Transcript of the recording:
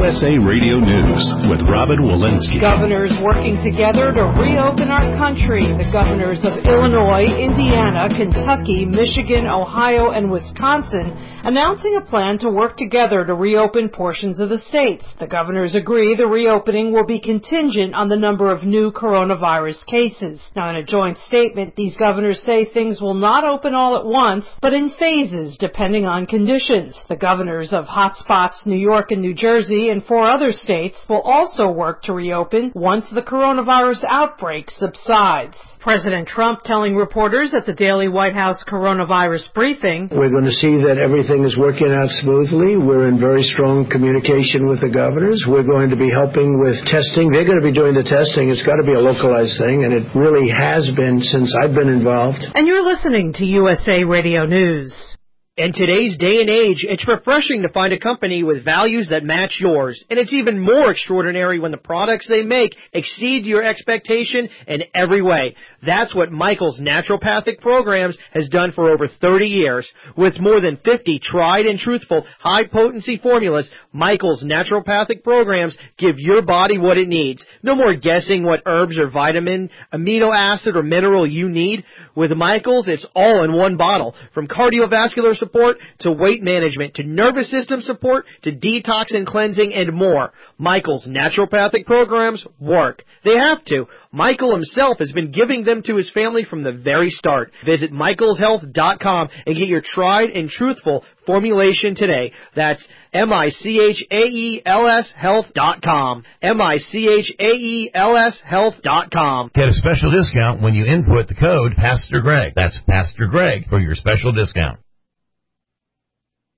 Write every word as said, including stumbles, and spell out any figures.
S A Radio News with Robin Walensky. Governors working together to reopen our country. The governors of Illinois, Indiana, Kentucky, Michigan, Ohio, and Wisconsin announcing a plan to work together to reopen portions of the states. The governors agree the reopening will be contingent on the number of new coronavirus cases. Now, in a joint statement, these governors say things will not open all at once, but in phases depending on conditions. The governors of hotspots New York and New Jersey and four other states will also work to reopen once the coronavirus outbreak subsides. President Trump telling reporters at the daily White House coronavirus briefing, "We're going to see that everything is working out smoothly. We're in very strong communication with the governors. We're going to be helping with testing. They're going to be doing the testing. It's got to be a localized thing, and it really has been since I've been involved." And you're listening to U S A Radio News. In today's day and age, it's refreshing to find a company with values that match yours. And it's even more extraordinary when the products they make exceed your expectation in every way. That's what Michael's Naturopathic Programs has done for over thirty years. With more than fifty tried and truthful high-potency formulas, Michael's Naturopathic Programs give your body what it needs. No more guessing what herbs or vitamin, amino acid, or mineral you need. With Michael's, it's all in one bottle. From cardiovascular support to weight management to nervous system support to detox and cleansing and more. Michael's Naturopathic Programs work. They have to. Michael himself has been giving them to his family from the very start. Visit michaels health dot com and get your tried and truthful formulation today. That's M I C H A E L S health dot com. M I C H A E L S health dot com. Get a special discount when you input the code Pastor Greg. That's Pastor Greg for your special discount.